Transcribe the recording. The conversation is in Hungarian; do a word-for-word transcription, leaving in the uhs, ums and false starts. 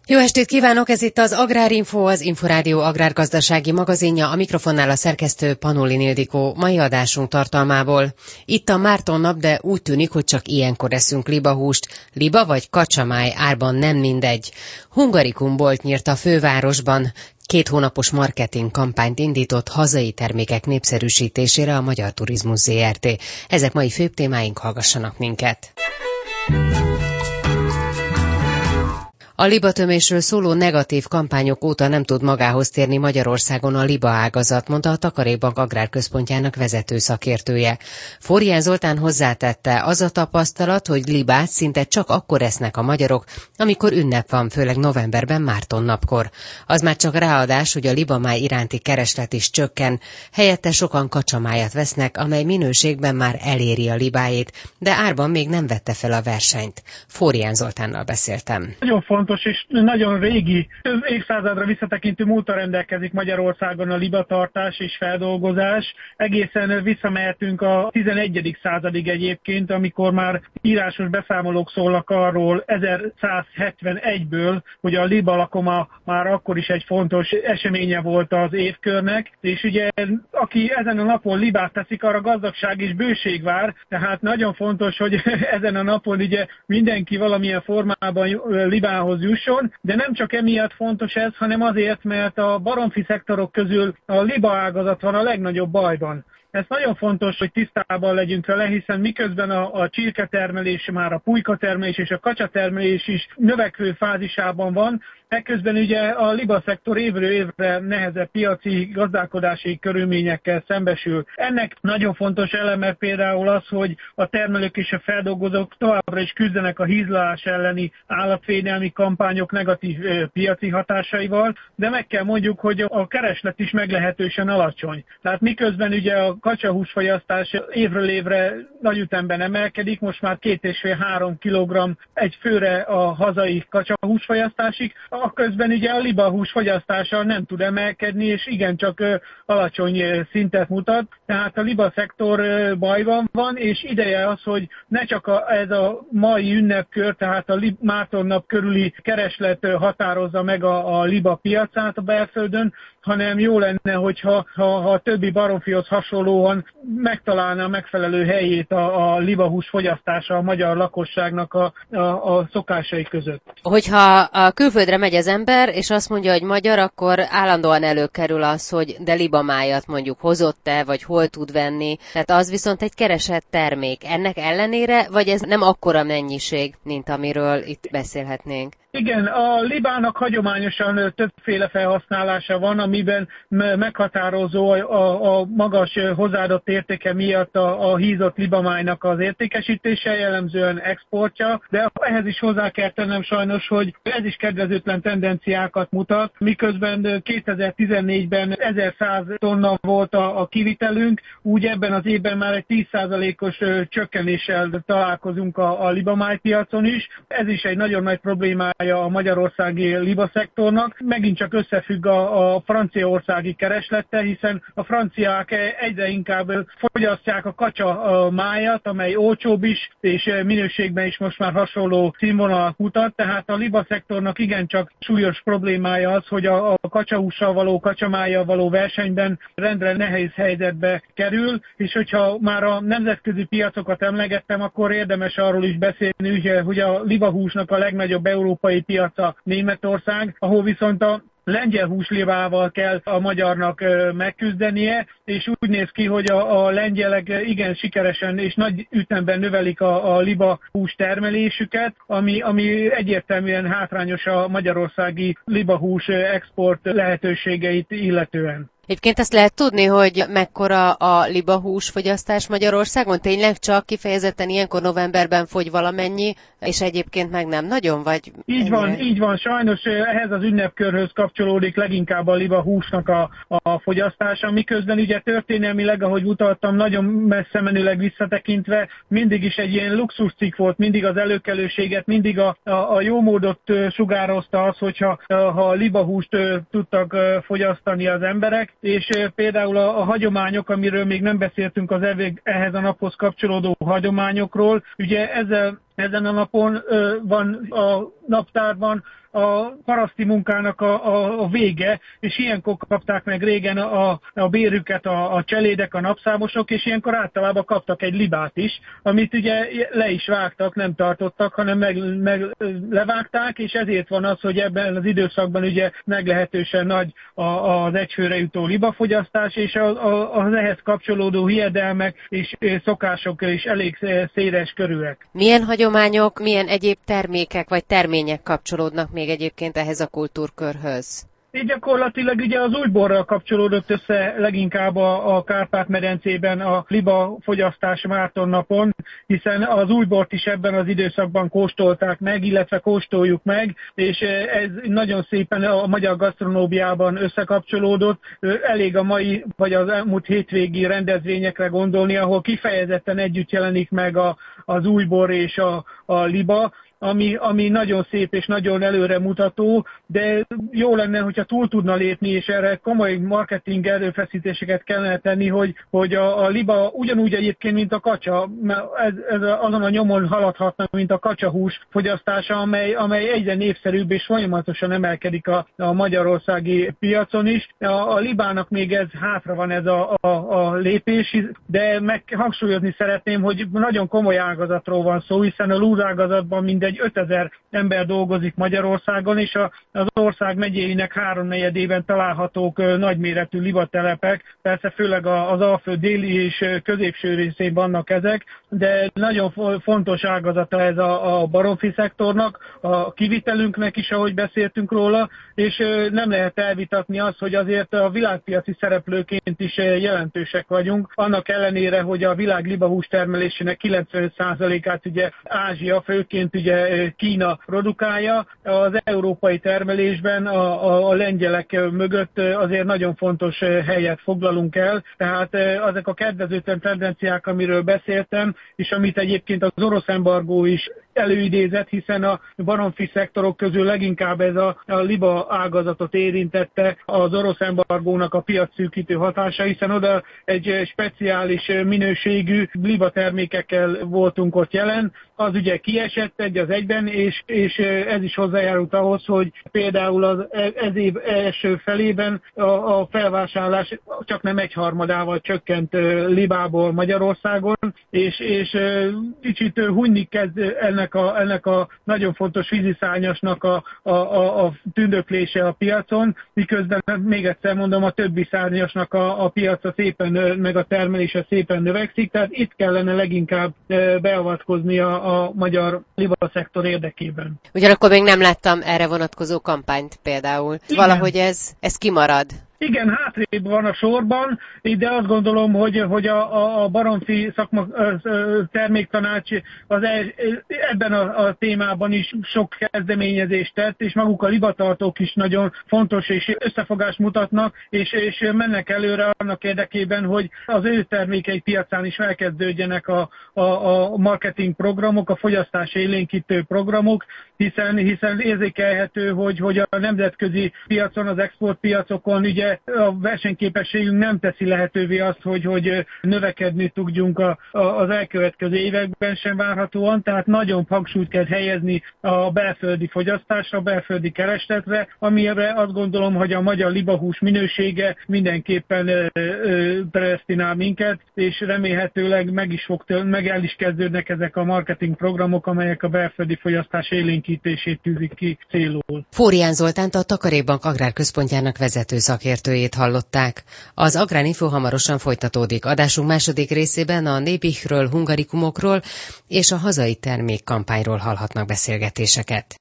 Jó estét kívánok, ez itt az Agrárinfo, az Inforádió agrárgazdasági magazinja, a mikrofonnál a szerkesztő Panolin Ildikó. Mai adásunk tartalmából. Itt a Márton nap, de úgy tűnik, hogy csak ilyenkor eszünk libahúst. Liba vagy kacsamáj árban nem mindegy. Hungarikum bolt nyírt a fővárosban. Két hónapos marketing kampányt indított hazai termékek népszerűsítésére a Magyar Turizmus zé er té. Ezek mai főbb témáink, hallgassanak minket. A libatömésről szóló negatív kampányok óta nem tud magához térni Magyarországon a liba ágazat, mondta a Takarékbank Agrárközpontjának vezető szakértője. Forján Zoltán hozzátette, az a tapasztalat, hogy libát szinte csak akkor esznek a magyarok, amikor ünnep van, főleg novemberben, Márton napkor. Az már csak ráadás, hogy a libamáj iránti kereslet is csökken, helyette sokan kacsamájat vesznek, amely minőségben már eléri a libáét, de árban még nem vette fel a versenyt. Forján Zoltánnal beszéltem. Nagyon fontos és nagyon régi, több évszázadra visszatekintő múltra rendelkezik Magyarországon a libatartás és feldolgozás. Egészen visszamehetünk a tizenegyedik századig egyébként, amikor már írásos beszámolók szólnak arról ezerszázhetvenegyből, hogy a libalakoma már akkor is egy fontos eseménye volt az évkörnek, és ugye aki ezen a napon libát teszik, arra gazdagság és bőség vár, tehát nagyon fontos, hogy ezen a napon ugye mindenki valamilyen formában libához jusson, de nem csak emiatt fontos ez, hanem azért, mert a baromfi szektorok közül a liba ágazat van a legnagyobb bajban. Ez nagyon fontos, hogy tisztában legyünk vele, hiszen miközben a, a csirketermelés, már a pulykatermelés és a kacsatermelés is növekvő fázisában van, ekközben ugye a liba szektor évről évre nehezebb piaci gazdálkodási körülményekkel szembesül. Ennek nagyon fontos eleme például az, hogy a termelők és a feldolgozók továbbra is küzdenek a hízlás elleni állatvédelmi kampányok negatív piaci hatásaival, de meg kell mondjuk, hogy a kereslet is meglehetősen alacsony. Tehát miközben ugye a kacsahúsfogyasztás évről évre nagy ütemben emelkedik, most már két és fél három kilogramm egy főre a hazai kacsahúsfogyasztásig, a közben ugye a libahús fogyasztása nem tud emelkedni, és igencsak alacsony szintet mutat, tehát a liba szektor bajban van, és ideje az, hogy ne csak a, ez a mai ünnepkör, tehát a Márton nap körüli kereslet határozza meg a, a liba piacát a belföldön, hanem jó lenne, hogyha ha, ha a többi baromfihoz hasonlóan megtalálna a megfelelő helyét a, a libahús fogyasztása a magyar lakosságnak a, a, a szokásai között. Hogyha a külföldre megy az ember, és azt mondja, hogy magyar, akkor állandóan előkerül az, hogy de libamájat mondjuk hozott-e, vagy hol tud venni. Tehát az viszont egy keresett termék. Ennek ellenére, vagy ez nem akkora mennyiség, mint amiről itt beszélhetnénk? Igen, a libának hagyományosan többféle felhasználása van, amiben meghatározó a, a magas hozzáadott értéke miatt a, a hízott libamájnak az értékesítése, jellemzően exportja, de ehhez is hozzá kell tennem sajnos, hogy ez is kedvezőtlen tendenciákat mutat, miközben kétezer-tizennégyben ezerszáz tonna volt a, a kivitelünk, úgy ebben az évben már egy tíz százalékos csökkenéssel találkozunk a, a libamájpiacon is. Ez is egy nagyon nagy problémája a magyarországi libaszektornak. Megint csak összefügg a, a franciaországi kereslettel, hiszen a franciák egyre inkább fogyasztják a kacsa májat, amely olcsóbb is, és minőségben is most már hasonló színvonalat mutat, tehát a libaszektornak igencsak súlyos problémája az, hogy a, a kacsahússal való, kacsamájjal való versenyben rendre nehéz helyzetbe kerül, és hogyha már a nemzetközi piacokat emlegettem, akkor érdemes arról is beszélni, hogy a libahúsnak a legnagyobb európai piaca Németország, ahol viszont a lengyel húslibával kell a magyarnak megküzdenie, és úgy néz ki, hogy a, a lengyelek igen sikeresen és nagy ütemben növelik a, a liba hús termelésüket, ami, ami egyértelműen hátrányos a magyarországi libahús export lehetőségeit illetően. Egyébként ezt lehet tudni, hogy mekkora a libahús fogyasztás Magyarországon? Tényleg csak kifejezetten ilyenkor novemberben fogy valamennyi, és egyébként meg nem nagyon, vagy? Így van, ennyi? Így van. Sajnos ehhez az ünnepkörhöz kapcsolódik leginkább a libahúsnak a, a fogyasztása, miközben ugye történelmileg, ahogy mutattam, nagyon messze menőleg visszatekintve, mindig is egy ilyen luxuscikk volt, mindig az előkelőséget, mindig a, a, a jómódot sugározta az, hogyha ha libahúst tudtak fogyasztani az emberek, és például a, a hagyományok, amiről még nem beszéltünk az ehhez a naphoz kapcsolódó hagyományokról, ugye ezzel Ezen a napon van a naptárban a paraszti munkának a, a, a vége, és ilyenkor kapták meg régen a, a bérüket a, a cselédek, a napszámosok, és ilyenkor általában kaptak egy libát is, amit ugye le is vágtak, nem tartottak, hanem meg, meg levágták, és ezért van az, hogy ebben az időszakban ugye meglehetősen nagy a, az egyfőre jutó libafogyasztás, és a, a, az ehhez kapcsolódó hiedelmek és szokások is elég széles körűek. Milyen hagyományok, milyen egyéb termékek vagy termények kapcsolódnak még egyébként ehhez a kultúrkörhöz? Így gyakorlatilag ugye az újborral kapcsolódott össze leginkább a, a Kárpát-medencében a liba fogyasztás Márton napon, hiszen az újbort is ebben az időszakban kóstolták meg, illetve kóstoljuk meg, és ez nagyon szépen a magyar gasztronómiában összekapcsolódott. Elég a mai vagy az elmúlt hétvégi rendezvényekre gondolni, ahol kifejezetten együtt jelenik meg a, az újbor és a, a liba, Ami, ami nagyon szép és nagyon előremutató, de jó lenne, hogyha túl tudna lépni, és erre komoly marketing erőfeszítéseket kellene tenni, hogy, hogy a, a liba ugyanúgy egyébként, mint a kacsa, ez, ez azon a nyomon haladhatna, mint a kacsahús fogyasztása, amely, amely egyre népszerűbb és folyamatosan emelkedik a, a magyarországi piacon is. A, a libának még ez hátra van ez a, a, a lépés, de meg hangsúlyozni szeretném, hogy nagyon komoly ágazatról van szó, hiszen a lúzágazatban mindegy ötezer ember dolgozik Magyarországon, és az ország megyéinek háromnegyedében találhatók nagyméretű libatelepek. Persze főleg az Alföld déli és középső részén vannak ezek, de nagyon fontos ágazata ez a, a baromfi szektornak, a kivitelünknek is, ahogy beszéltünk róla, és nem lehet elvitatni azt, hogy azért a világpiaci szereplőként is jelentősek vagyunk. Annak ellenére, hogy a világ libahús termelésének kilencvenöt százalékát ugye Ázsia, főként ugye Kína produkálja, az európai termelésben a, a, a lengyelek mögött azért nagyon fontos helyet foglalunk el, tehát ezek a kedvezőtlen tendenciák, amiről beszéltem, és amit egyébként az orosz embargó is előidézett, hiszen a baromfi szektorok közül leginkább ez a, a liba ágazatot érintette az orosz embargónak a piacszűkítő hatása, hiszen oda egy speciális minőségű liba termékekkel voltunk ott jelen, az ugye kiesett egy az egyben, és, és ez is hozzájárult ahhoz, hogy például az ez év első felében a, a felvásárlás csak nem egyharmadával csökkent libából Magyarországon, és, és kicsit hunyni kezd ennek a, ennek a nagyon fontos víziszárnyasnak a, a, a, a tündöklése a piacon, miközben még egyszer mondom, a többi szárnyasnak a, a piaca szépen, meg a termelése szépen növekszik, tehát itt kellene leginkább beavatkozni a, a magyar libaszektor érdekében. Ugyanakkor még nem láttam erre vonatkozó kampányt például. Igen. Valahogy ez, ez kimarad. Igen, hátrébb van a sorban, de azt gondolom, hogy, hogy a, a baromfi szakma terméktanács az el, ebben a, a témában is sok kezdeményezést tett, és maguk a libatartók is nagyon fontos és összefogást mutatnak, és, és mennek előre annak érdekében, hogy az ő termékeik piacán is elkezdődjenek a, a, a marketing programok, a fogyasztás élénkítő programok, hiszen, hiszen érzékelhető, hogy, hogy a nemzetközi piacon, az exportpiacokon ugye a versenyképességünk nem teszi lehetővé azt, hogy, hogy növekedni tudjunk a, a, az elkövetkező években sem várhatóan, tehát nagyon hangsúlyt kell helyezni a belföldi fogyasztásra, a belföldi keresletre, amire azt gondolom, hogy a magyar libahús minősége mindenképpen predesztinál minket, és remélhetőleg meg is fog, meg el is kezdődnek ezek a marketing programok, amelyek a belföldi fogyasztás élénkítését tűzik ki célul. Fórián Zoltánt, a Takarékbank Agrárközpontjának vezető szakértőjét hallották. Az Agrárinfo hamarosan folytatódik. Adásunk második részében a népichről, hungarikumokról és a hazai termékkampányról hallhatnak beszélgetéseket.